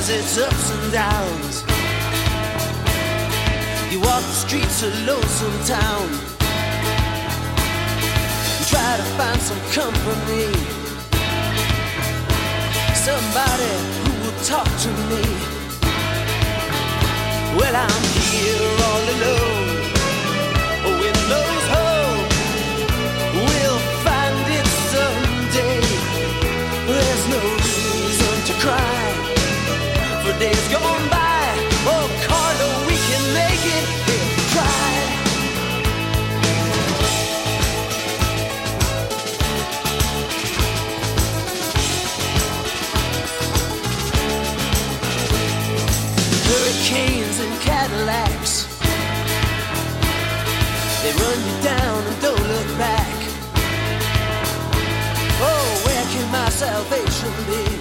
has its ups and downs. You walk the streets of lonesome town, you try to find some company, somebody who will talk to me. Well, I'm here all alone. With those hope, we'll find it someday. There's no reason to cry for days gone by. Oh, Carlo, we can make it if we try. Hurricanes and Cadillacs, they run you down and don't look back. Oh, where can my salvation be?